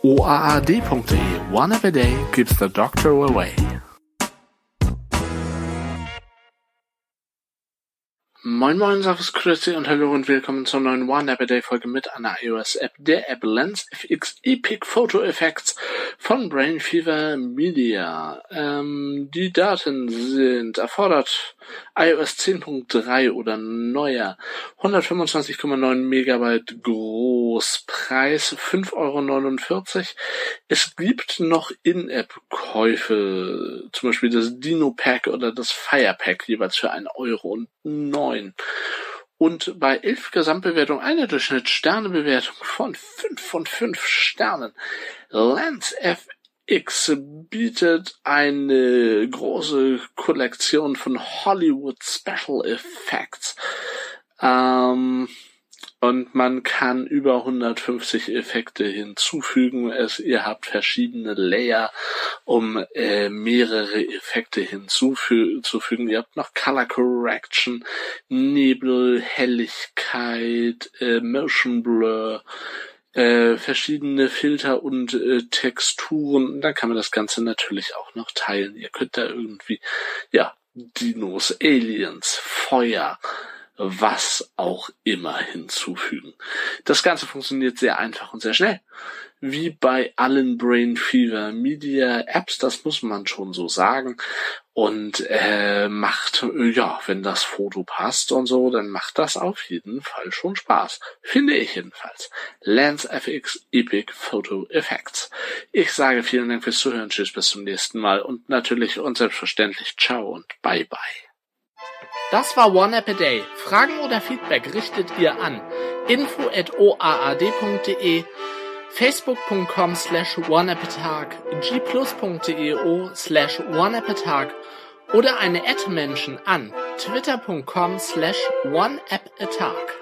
oaad.de. One app a day keeps the doctor away. Moin moin, servus, grüezi und hallo und willkommen zur neuen One App a Day Folge mit einer iOS-App, der App LensFX Epic Photo Effects von Brain Fever Media. Die Daten sind erfordert iOS 10.3 oder neuer, 125,9 Megabyte groß, Preis 5,49 €. Es gibt noch In-App-Käufe, zum Beispiel das Dino Pack oder das Fire Pack, jeweils für 1,09 €. Und bei 11 Gesamtbewertungen eine Durchschnittssternebewertung von 5 von 5 Sternen. LensFX bietet eine große Kollektion von Hollywood Special Effects. Und man kann über 150 Effekte hinzufügen. Ihr habt verschiedene Layer, um mehrere Effekte hinzuzufügen. Ihr habt noch Color Correction, Nebel, Helligkeit, Motion Blur, verschiedene Filter und Texturen. Und dann kann man das Ganze natürlich auch noch teilen. Ihr könnt da irgendwie, Dinos, Aliens, Feuer, was auch immer hinzufügen. Das Ganze funktioniert sehr einfach und sehr schnell. Wie bei allen Brain Fever Media Apps, das muss man schon so sagen. Und macht, wenn das Foto passt und so, dann macht das auf jeden Fall schon Spaß. Finde ich jedenfalls. LensFX Epic Photo Effects. Ich sage vielen Dank fürs Zuhören. Tschüss, bis zum nächsten Mal. Und natürlich und selbstverständlich ciao und bye bye. Das war One App a Day. Fragen oder Feedback richtet ihr an info@oaad.de, facebook.com/oneappatag, gplus.io/oneappatag oder eine @Menschen an twitter.com/oneappatag.